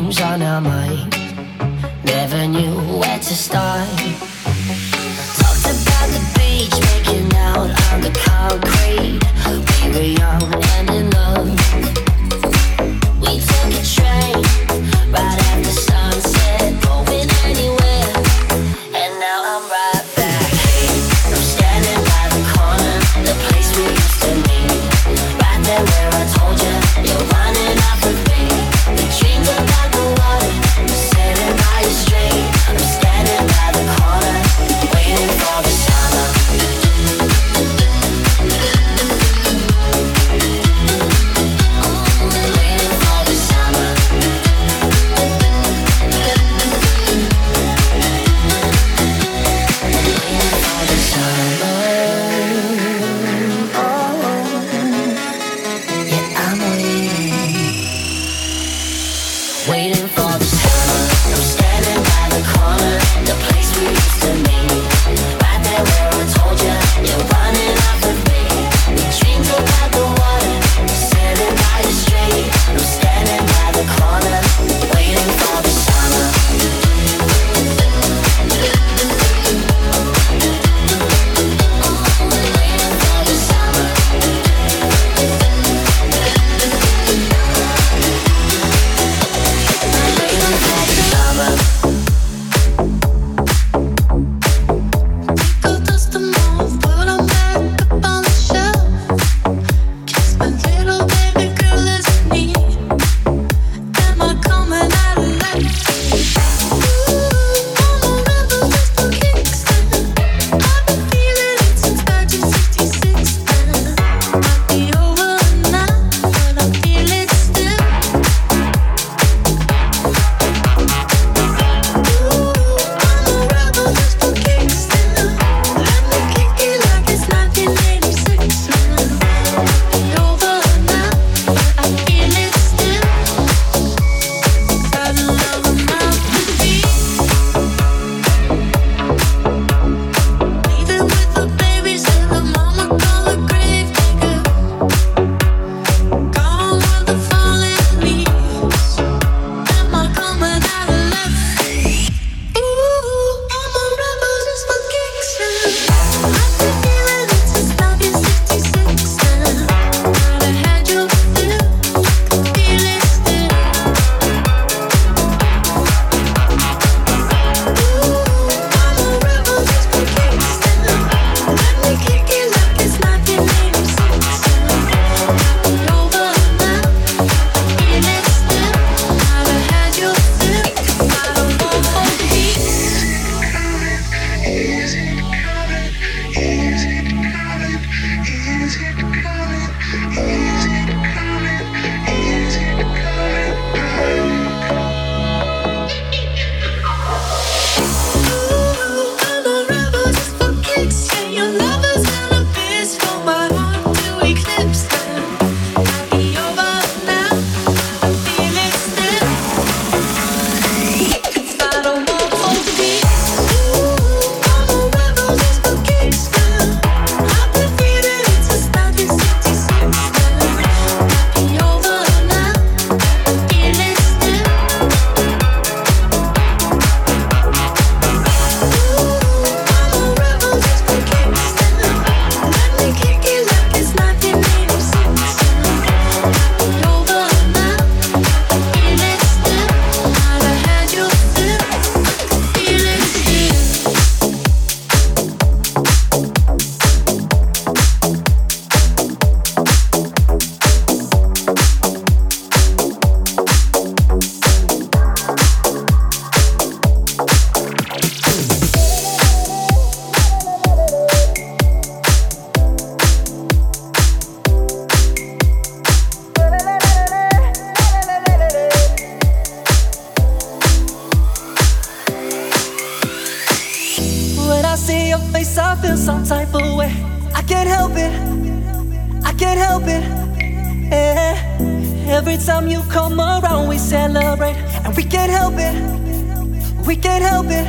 dreams on our mind. Never knew where to start. Talked about the beach, making out on the concrete. We were young and in love. We took a train right after sunset, going anywhere. And now I'm right back here. I'm standing by the corner, the place we used to meet. Right there where I told you, you're running off of me. The dreams about the water, sailing by your street. I'm standing by the corner, waiting for the summer. Waiting for the summer. Waiting for the summer. Yeah, I'm waiting for the summer. I'm standing by the corner, the place we used to meet. Right there where I told you, you're running off of me. The dreams about the water, sailing by the street. I'm standing by the corner, waiting for the summer. Waiting for the summer. Waiting for the summer. Go dust them off, put 'em back up on the shelf. Kiss my little baby girl, it's me. Am I coming out alive? Ooh, I'm a rebel just for kicks. I've been feeling it since 1966. Might be over now, but I feel it still. I'm a rebel just for kicks. Let me kick it like it's 1986. Might be over now, but I feel it still. Got another mouth to feed. Leaving with the babies and the mama call a grave digger. Gone with the falling leaves. Am I coming out alive? Ooh, I'm a rebel just for kicks. I've been feeling it since 1966. Gotta had your feel, feel it still. Ooh, I'm a rebel just for kicks. Let me kick it like it's 1986. Might be over now, feel it still. Gotta had your feel, I don't want for peace. I'm a rebel just for kicks. Yeah, your lover's got a bitch for my heart to eclipse. Might be over now, I feel it still. 'Cause I don't want for peace. I'm a rebel just for kicks. I've been feeling it since 1966. Might be over now, I feel it still. I'm a rebel just for kicks. Let me kick it like it's 1986. Might be over now, feel it still. Gotta had your feel, feel it still. When I see your face, I feel some type of way. I can't help it. I can't help it. Yeah. Every time you come around, we celebrate, and we can't help it. We can't help it.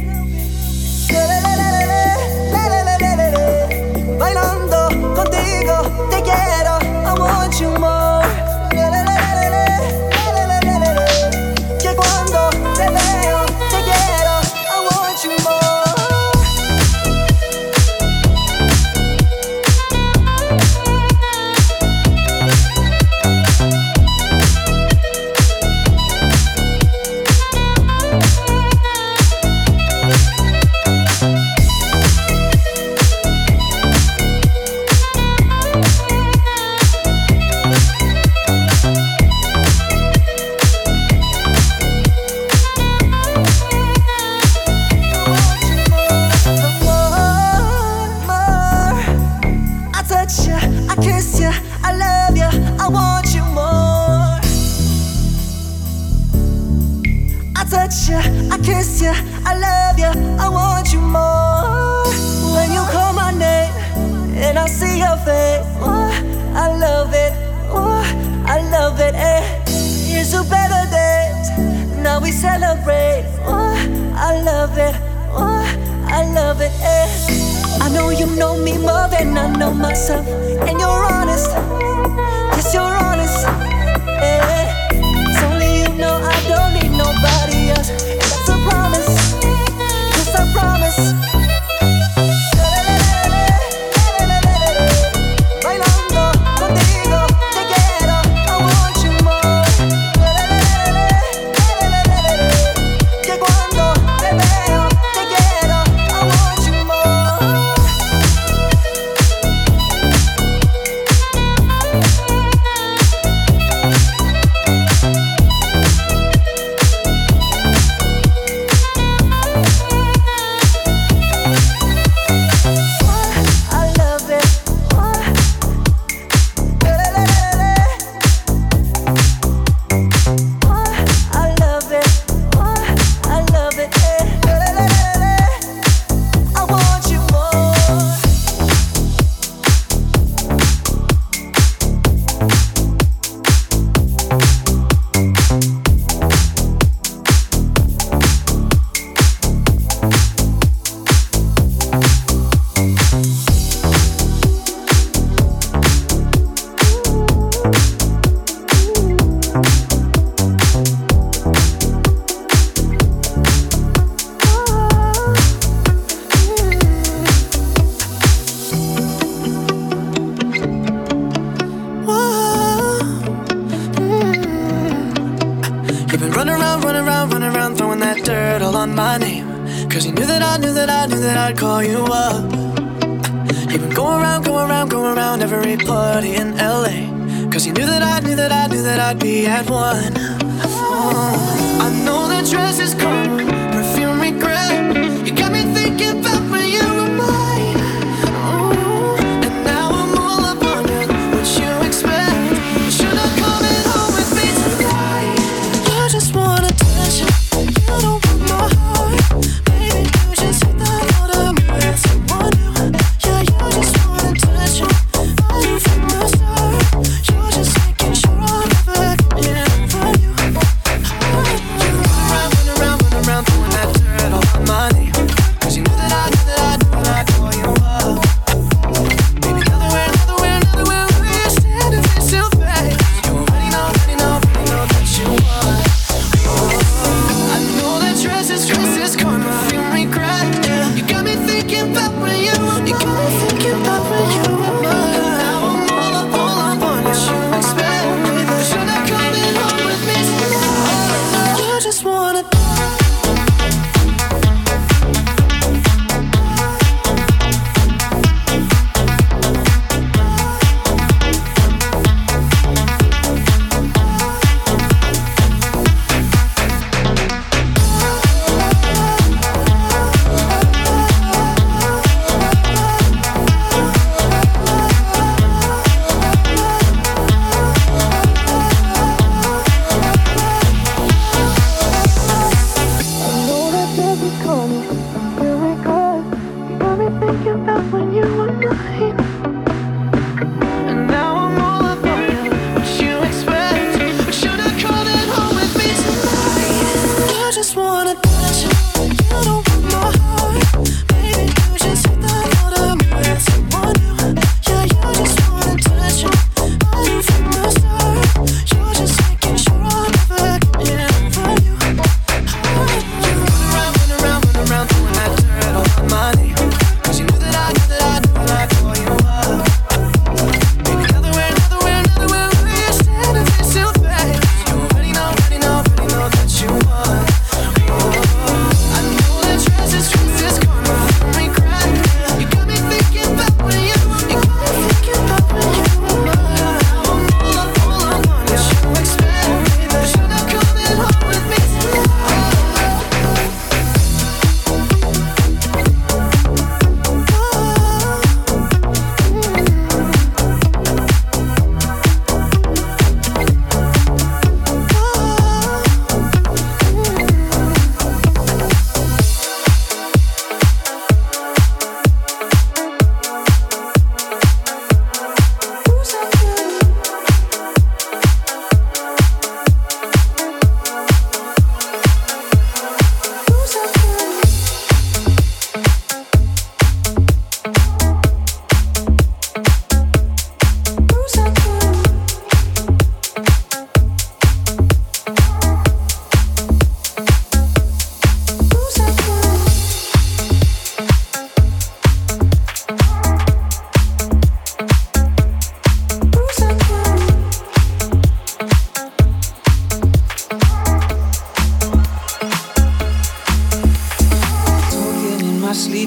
Bailando contigo, te quiero, I want you more. Que touch you, I kiss you, I love you, I want you more. When you call my name and I see your face, oh, I love it, oh, I love it. Here's to better days, now we celebrate. Oh, I love it, oh, I love it. I know you know me more than I know myself, and you're honest, yes you're honest. It's only you know I don't need nobody else, and that's a promise, yes I promise. Bailando contigo, te quiero, I want you more. Que cuando te veo, te quiero, I want you more. I love it. I love it. I love it. I want you more. You've been running around, throwing that dirt all on my name. Cause you knew that I'd call you up. You've been going around every party in LA. Cause you knew that I'd be at one. Oh, I know that dress is karma, perfume regret. You got me thinking about when you were mine. Oh, and now I'm all up on you, what you expect. You should have come home with me tonight. You just want attention, you don't want my heart. Baby, you just hit that out of me with someone new. Yeah, you just want attention, all you from the start. You're just making sure I'm never getting over you. You run around,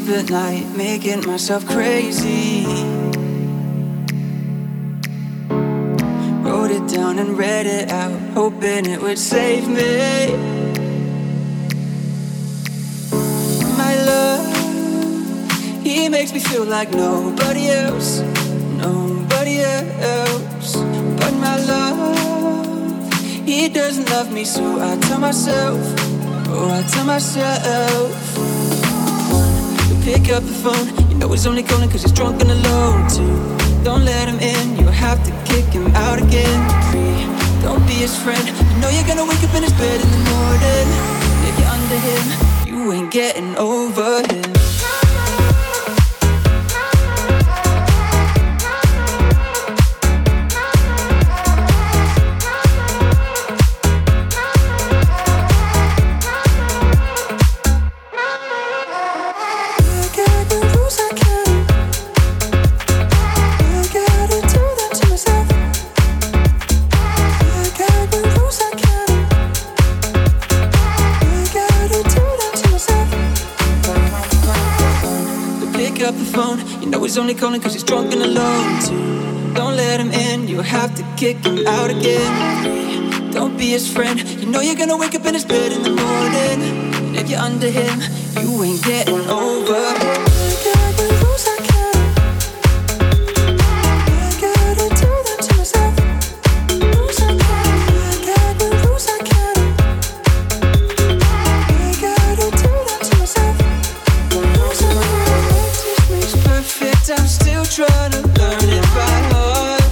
at night, making myself crazy. Wrote it down and read it out, hoping it would save me. My love, he makes me feel like nobody else, nobody else. But my love, he doesn't love me, so I tell myself, oh, I tell myself. Pick up the phone, you know he's only calling cause he's drunk and alone. 2, don't let him in, you'll have to kick him out again. 3, don't be his friend, you know you're gonna wake up in his bed in the morning. If you're under him, you ain't getting over him. He's only calling cause he's drunk and alone. 2, don't let him in, you'll have to kick him out again. 3, don't be his friend, you know you're gonna wake up in his bed in the morning. And if you're under him, you ain't getting over him. I'm still trying to learn it by heart.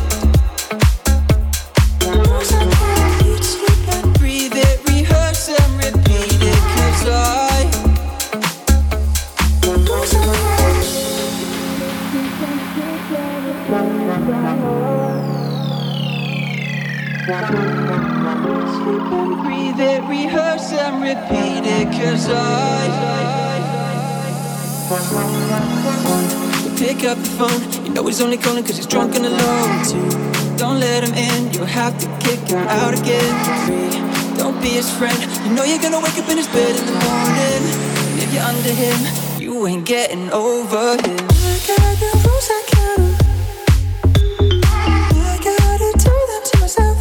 Eat, sleep and breathe it, rehearse and repeat it. Cause I sleep and breathe it, rehearse and repeat it. Cause pick up the phone, you know he's only calling cause he's drunk and alone. 2, don't let him in, you'll have to kick him out again. 3, don't be his friend, you know you're gonna wake up in his bed in the morning. And if you're under him, you ain't getting over him. I got the rules I can't. I gotta do them to myself.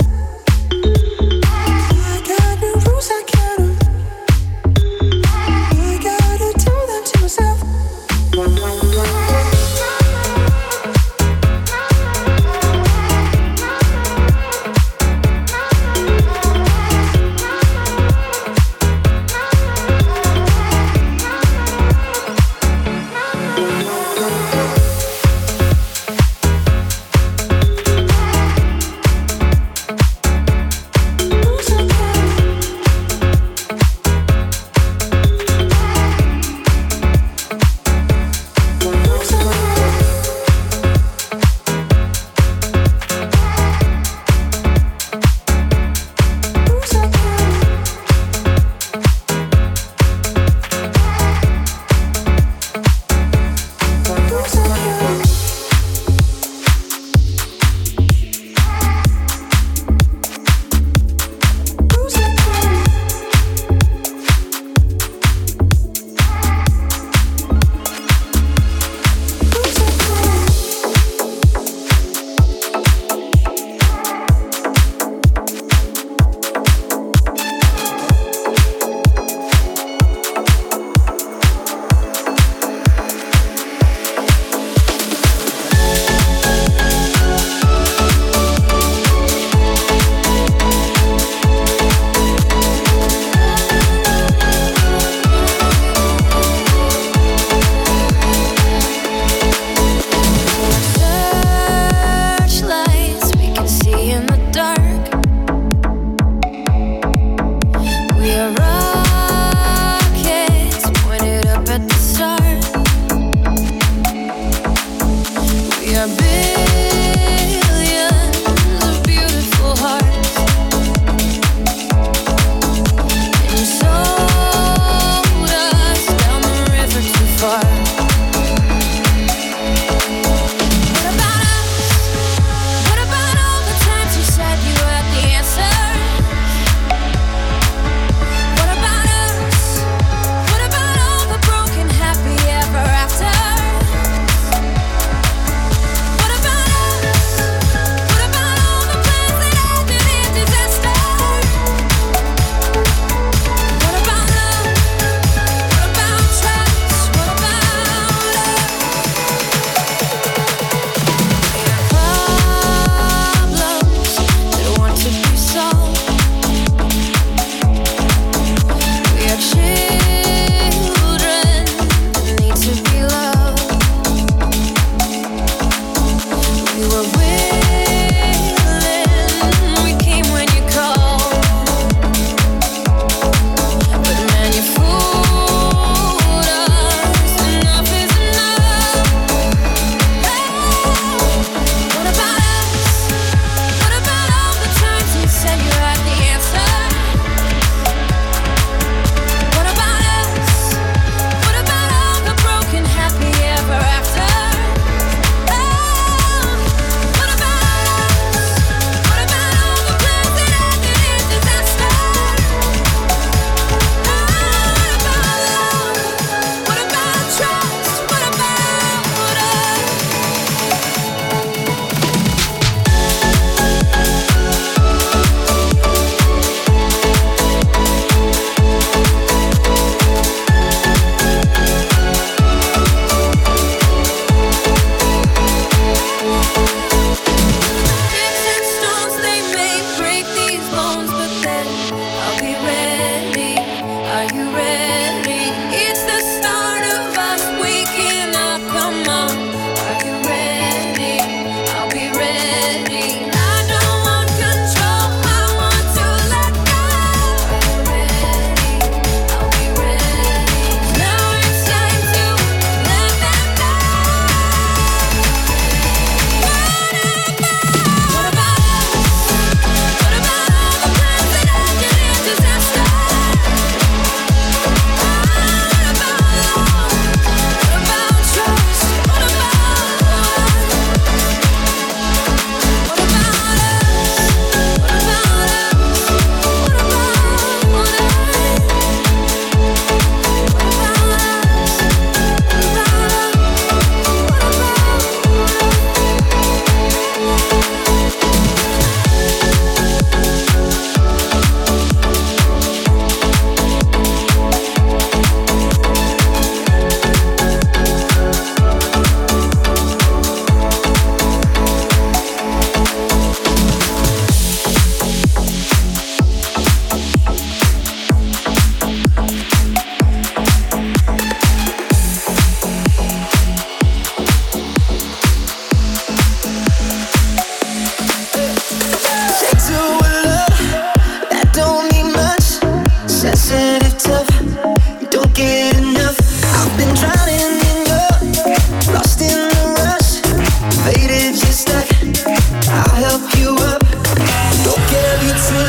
I got the rules I can't. I gotta do them to myself.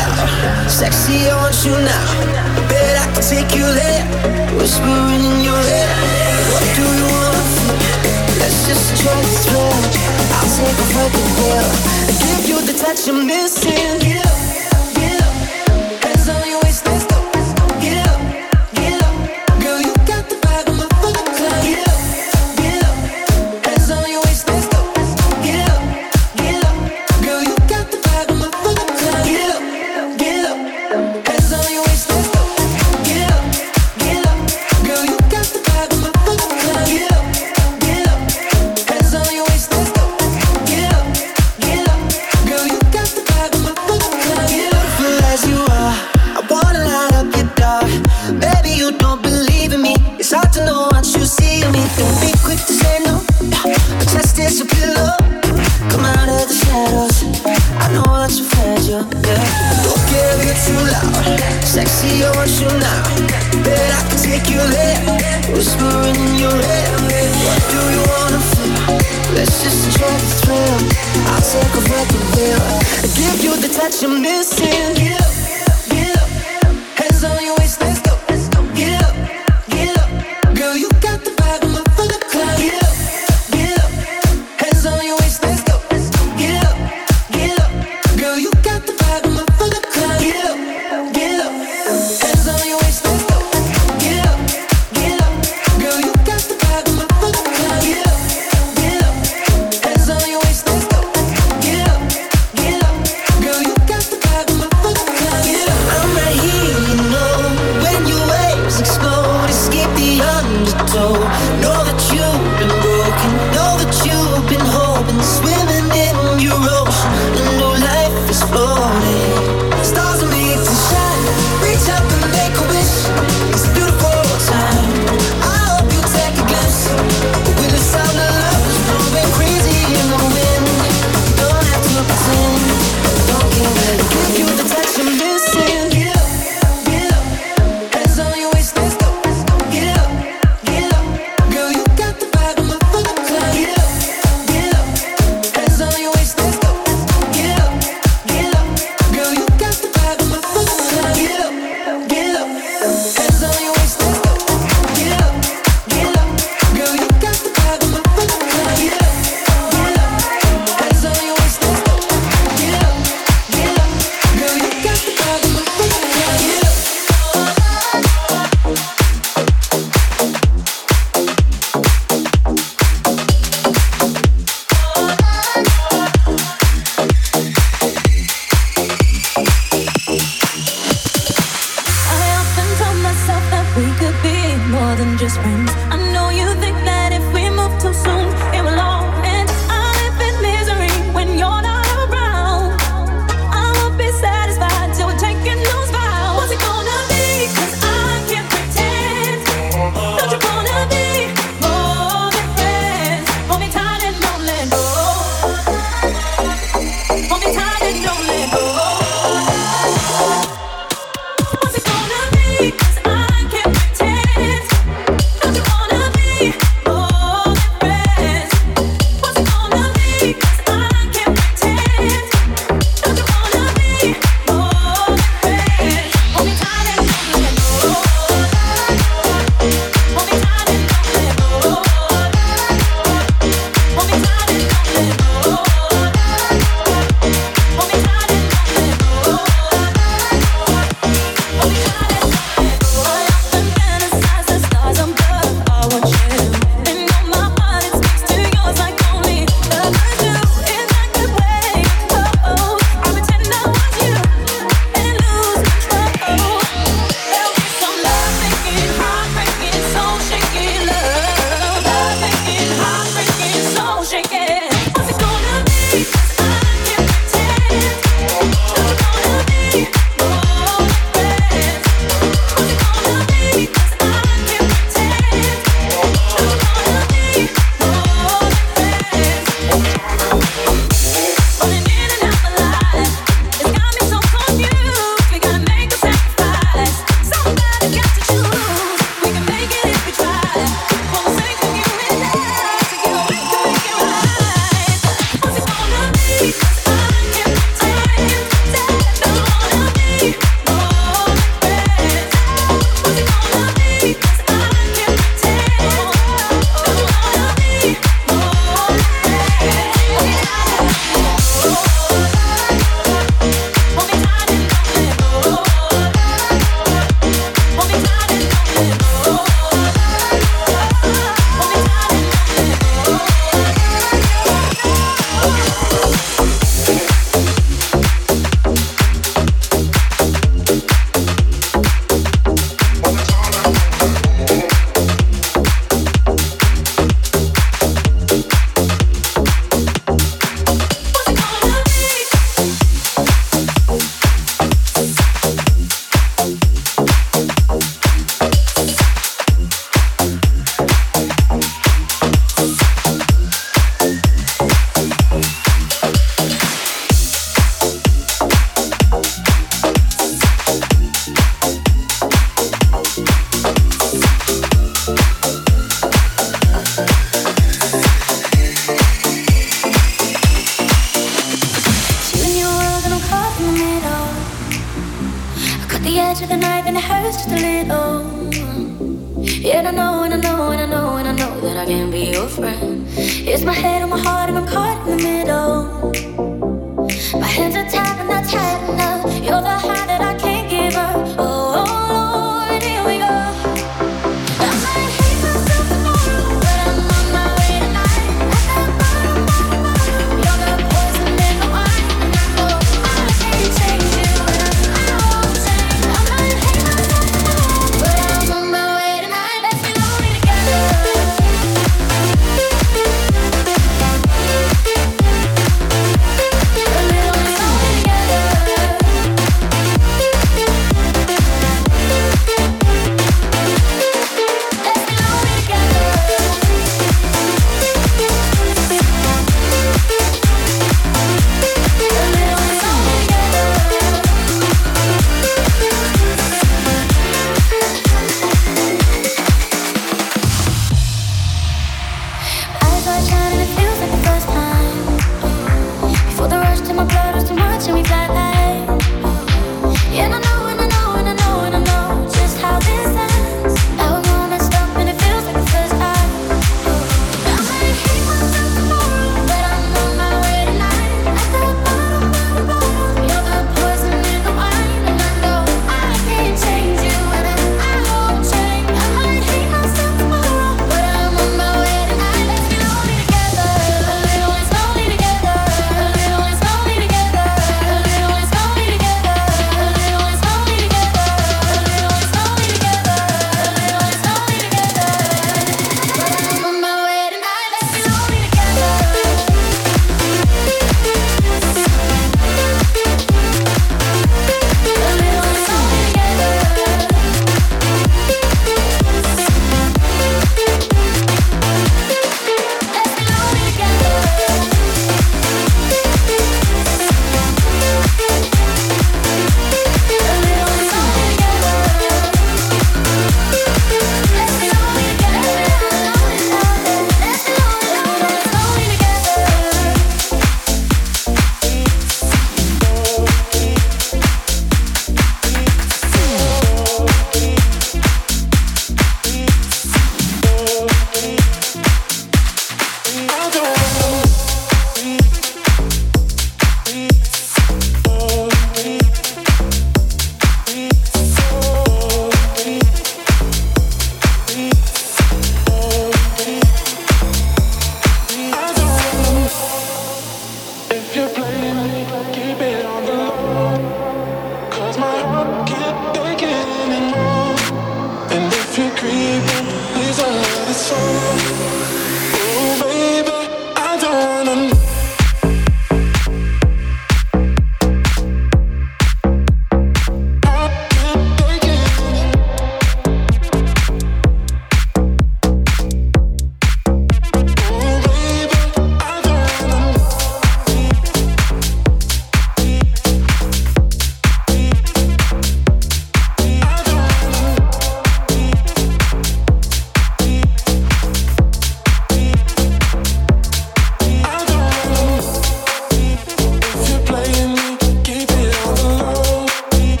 loud. Sexy, I want you now. Bet I can take you there. Whispering in your ear. What do you wanna feel? Let's just try the thrill. I'll take a fucking pill and give you the touch I'm missing. Get up, get up. Hands on your waist, let's go. Get up, get up. Girl, you got the vibe of my fucking club. Get up, get up. Hands on your waist, let's go. Get up, get up. Girl, you got the vibe of my fucking club. Get up, get up. Hands on your waist, let's go. Get up, get up. Girl, you got the vibe of my fucking club. Get up, get up. Hands on your waist, let's go. Get up, get up. Girl, you got the vibe of my fucking club. Beautiful as you are, I wanna light up your dark. Baby, you don't believe in me. It's hard to know what you see in me. Don't be quick to say no. My chest is your pillow. Come out of the shadows. I know that you're fragile, yeah. Don't get it too loud. Sexy, I want you now. Bet I can take you there. Whispering in your ear. What do you wanna feel? Let's just try the thrill. I'll take a fucking pill and give you the touch I'm missing. Get up, get up. Hands on your waist, let's go. Get up, get up. Girl, you got the vibe of my fucking club. Get up, get up. Hands on your waist, let's go. Get up, get up. Girl, you got the vibe of my fucking club. Get up, get up. Hands on your waist, let's go. Get up, get up. Girl, you got the vibe of my fucking club. Get up, get up. Hands on your waist, let's go. Get up, get up. Girl, you got the vibe of my fucking club. Get up. I'm right here, you know. When your waves explode, escape the undertow. Know that you've been broken. Know that you've been hoping, swimming in your ocean. A new life is floating. Stars are made to shine. Reach up and make a wish. It's a beautiful time. I hope you take a glimpse. With the sound of love is blowing crazy in the wind. You don't have to pretend. Don't care where to give you the touch I'm missing. Get up, get up. Hands on your waist, let's go. Get up, get up. Girl, you got the vibe of my fucking club. Get up, get up. Hands on your waist, let's go. Get up, get up. Girl, edge of the knife and it hurts just a little. Yeah, and I know, and I know, and I know, and I know that I can be your friend. It's my head on my heart and I'm caught in the middle. My hands are tied and that's had enough. You're the high that I can't give up. Oh, Lord, here we go. I might hate myself tomorrow, but I'm on my way tonight. At the bottom, you're the poison in the wine, and I know I can't change you, and I won't change. I might hate myself tomorrow, but I'm on my way tonight. Let's be lonely together. A little lonely together.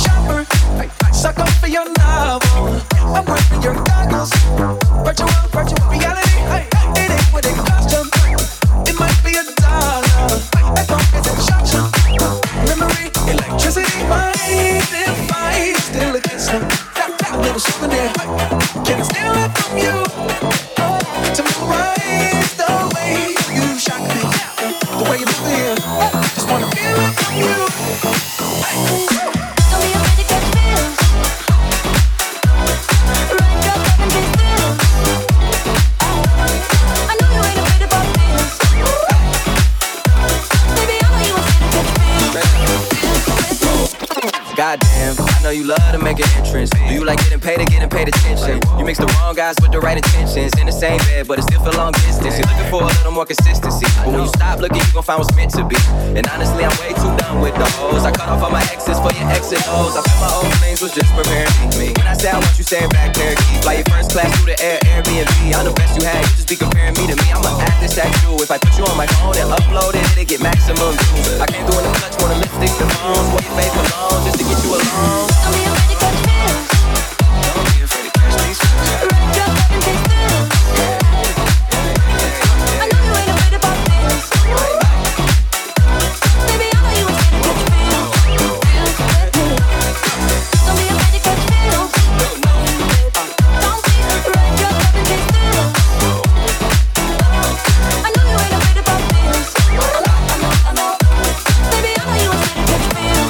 shopper. Suck up for your novel. I'm wearing your goggles. Virtual reality. It ain't what it cost you. It might be $1. As long as it shocks you. Memory, electricity, mind if I still against them? That little souvenir. Can I steal it from you? To memorize the way you shock me, the way you feel. Just wanna feel it from you. Don't be afraid to catch feels. Ride your back and be still. I know you ain't afraid about feels. Baby, I know you afraid to catch feels. Goddamn, I know you love to make an entrance. Do you like getting paid attention? You mix the wrong guys with the right intentions. In the same bed, but it still feel long distance. You're looking for a little more consistency. But when you stop looking, you gon' find what's meant to be. And honestly, I'm way too done with the hoes. I cut off all my exes for your X and O's. I feel my old things was just preparing me. When I say I want you, say it back, parakeet. Fly your first class through the air, Airbnb. I'm the best you had, you just be comparing me to me. I'ma act this act you. If I put you on my phone and upload it, it'll get maximum views. I came through in the clutch, wanna lipstick the phones. Wore your face alone, just to get you alone. Don't be afraid to catch feels. Don't be afraid to catch these feels. Ride your back and be still. I know you ain't afraid about feels. Baby, I know you afraid to catch feels. Don't be afraid to catch feels. Don't be ride your back and be still. I know you ain't afraid about feels. I know. Baby, I know you afraid to catch feels.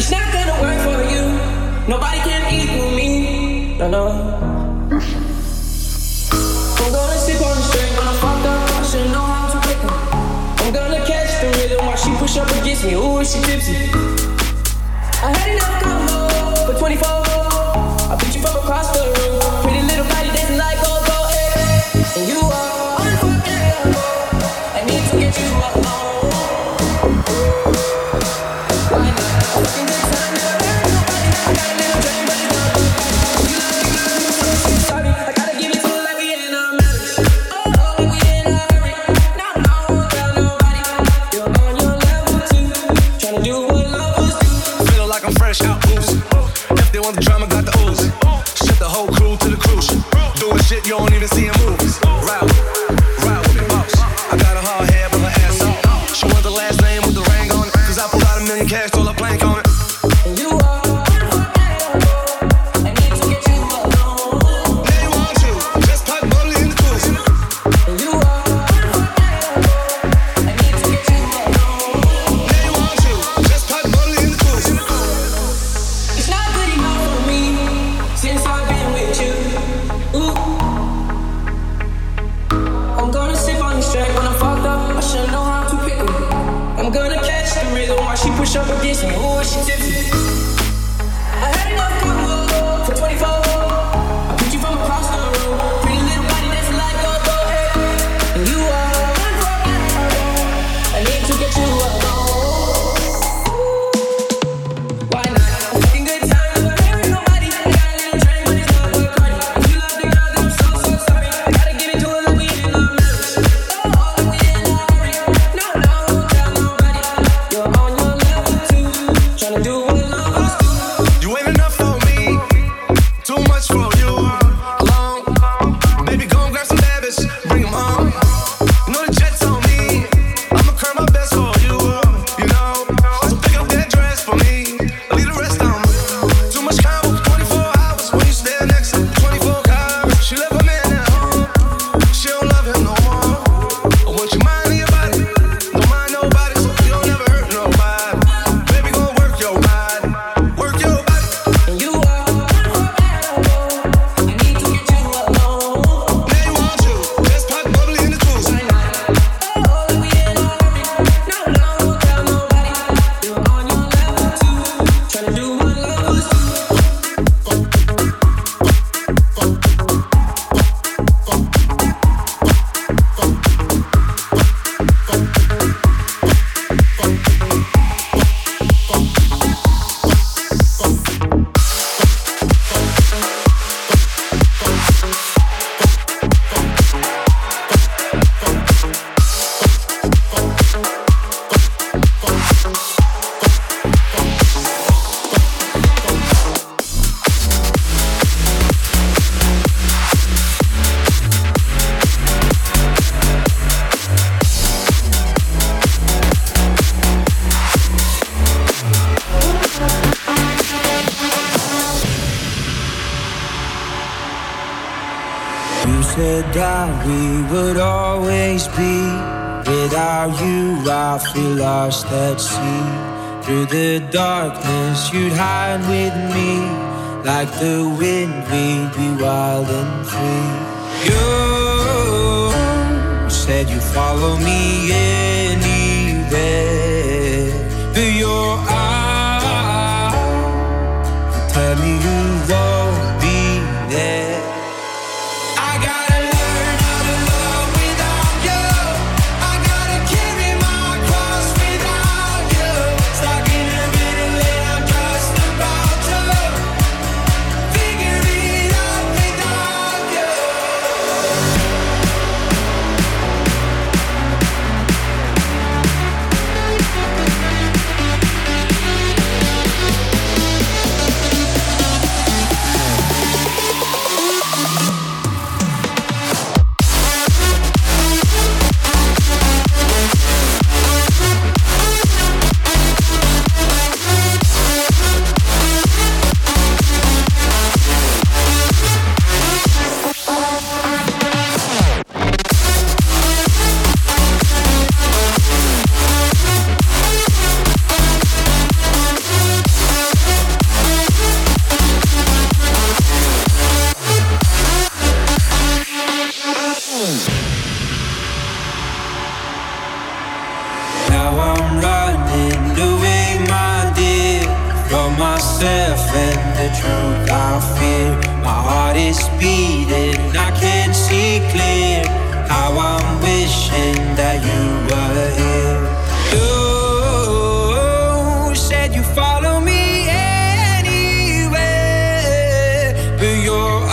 It's not gonna work for you. Nobody can equal me. No, no. I'm gonna sip on the string when I'm fucked up. I should know how to pick her. I'm gonna catch the rhythm while she push up against me. Ooh, she tipsy. I had enough combo for 24. I beat you from across the room. Pretty little body dancing like go go hey. And you are unforgettable. I need to get you alone. Why not? Fucking good time, never hurt nobody. I got a little dream, but it's not good. You love me, so sorry. I gotta give it to her like we in a marriage. Oh, like we in a hurry. Now I won't tell nobody. You're on your level too, tryna do what lovers do. Feeling like I'm fresh out oozing. If they want the drama, got the ooze. Ship the whole crew to the cruise ship. Doing shit you don't even see in movies. Ride with me, boss. I got a hard head with her ass on. She want the last name with the ring on it. Cause I pulled out $1 million cash, told her plank on it. And you are unforgettable. I need to get you alone. Now you want to, just pop bubbly in the cruise. And you are unforgettable. I need to get you alone. Now you want to, just pop bubbly in the cruise. It's not good enough for me since I've been with you. Ooh. I'm gonna sip on this track when I'm fucked up. I should know how to pick 'em. I'm gonna catch the rhythm while she push up against me. Ooh, she tipsy. I had enough combo for 24. I put you from across the room. Pretty little body dancing like go go hey. And you are unforgettable. I need to get you alone. Why not? A fucking good time, never hurt nobody. I got a little drink, but it's not good party. If you love the girl, then I'm so sorry. I gotta give it to her like we in a marriage. Oh, like we in a hurry. No, no, don't tell nobody. You're on your level too, tryna do what lovers do. You ain't enough for me, too much for you. Alone, baby, go and grab some babies, bring 'em home. You know the jet's on me, I'ma curb my best for you. You know, so pick up that dress for me, leave the rest on me. Too much combo for 24 hours when you stand next to 24 cars. She left her man at home, she don't love him no more. I want you minding your body, don't mind nobody, so you don't never hurt nobody. Baby, go work your body, work your body. And you are unforgettable. I need to get you alone. Now you want to, just pop bubbly in the cruise. Why not? Oh, like we in a hurry. No, no, don't tell nobody. You're on your level too, tryna do what lovers do. You said that we would always be. Without you, I feel lost at sea. Through the darkness, you'd hide with me. Like the wind, we'd be wild and free. You said you'd follow me anywhere. But your eyes tell me you won't be there. I gotta learn how to love without you. I gotta carry my cross without you. Stuck in the middle and I'm just about to figure it out without you. the truth I fear. My heart is beating, I can't see clear. How I'm wishing that you were here. You said you follow me anywhere, but your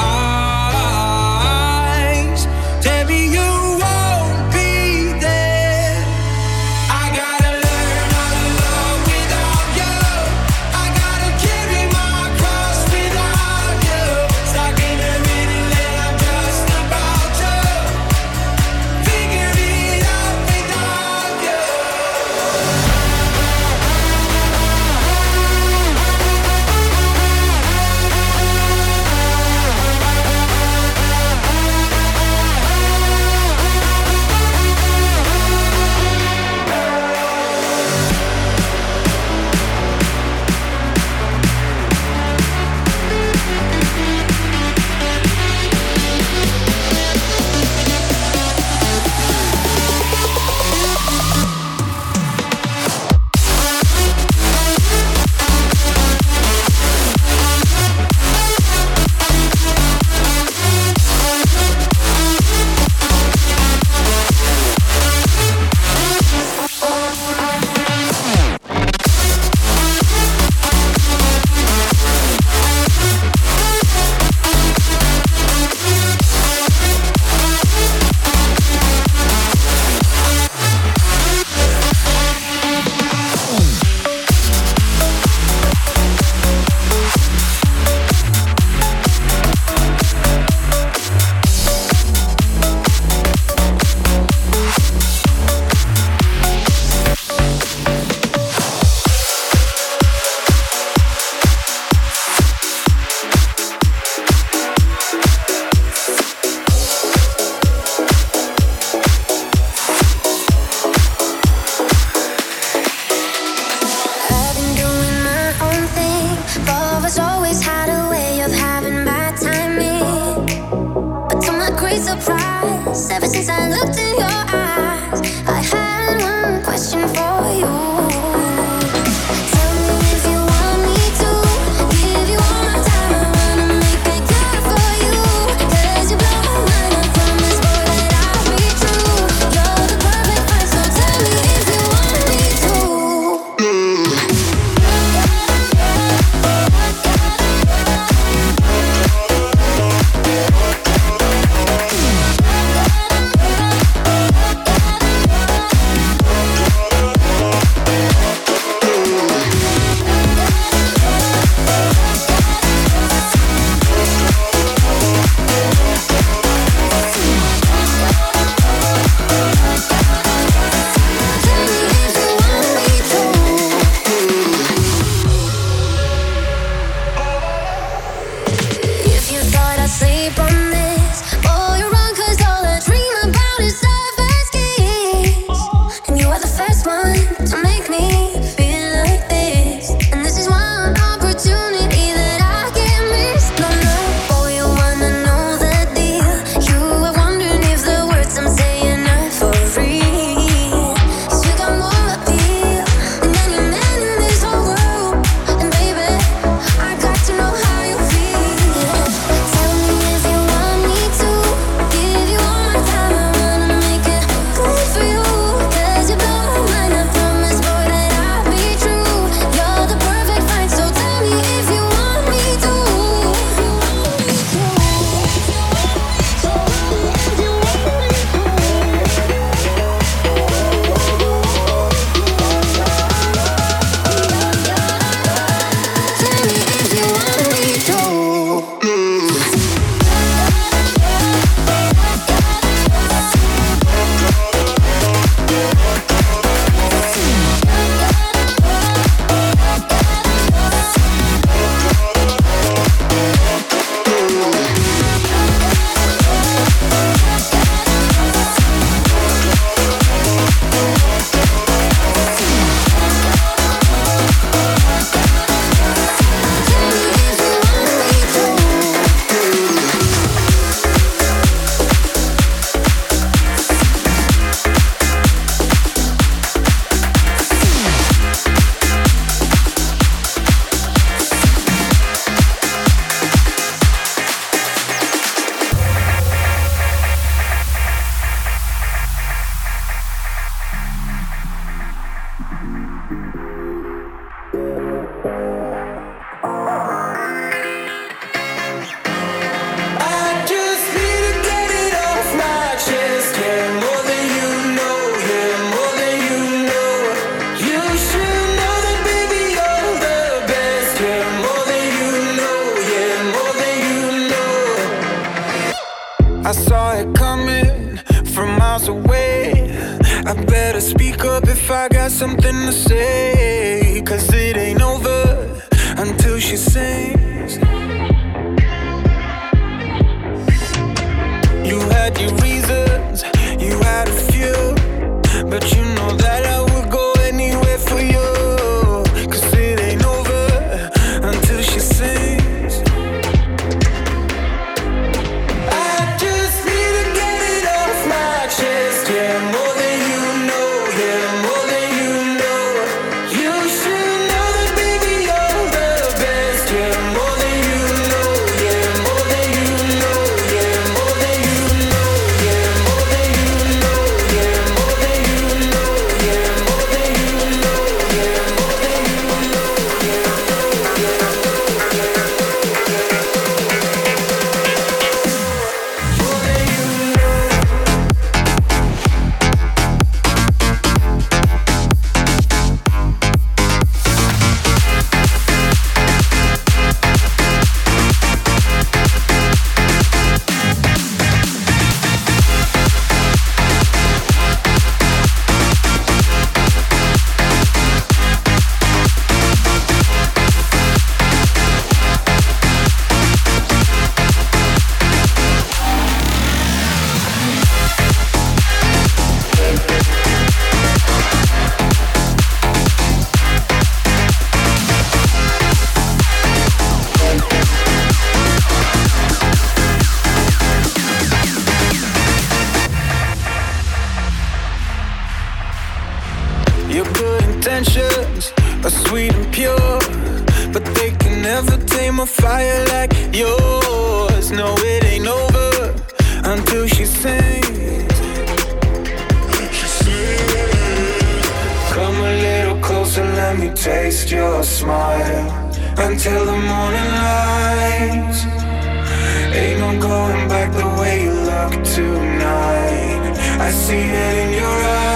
eyes tell me you won't be there. I gotta learn how to love without you. I gotta carry my cross without you. Stuck in the middle and I'm just about to figure it out without you. I've been doing my own thing. Love has always had a way of having bad timing. But to my great surprise, ever since I looked in your eyes, I had one question for you. Tell me if you want me to give you all my time. I wanna make it good for you. 'Cause you blow my mind. I promise, boy, that I'll be true. You're the perfect friend, so tell me if you want me to. something to say, 'cause it ain't over until she sings. You had your reasons, you had a few, but you know that I would go anywhere for you. 'Cause it ain't over until she sings. I just need to get it off my chest, yeah, more than you know, yeah, more than you know. You should know that, baby, you're the best, yeah, more than you know, yeah, more than you know, yeah, more than you know, yeah, more than you know, yeah, more than you know, yeah, more than you know, yeah, more than you Your good intentions are sweet and pure, but they can never tame a fire like yours. No, it ain't over until she sings. Come a little closer, let me taste your smile until the morning light. Ain't no going back the way you look tonight. I see it in your eyes.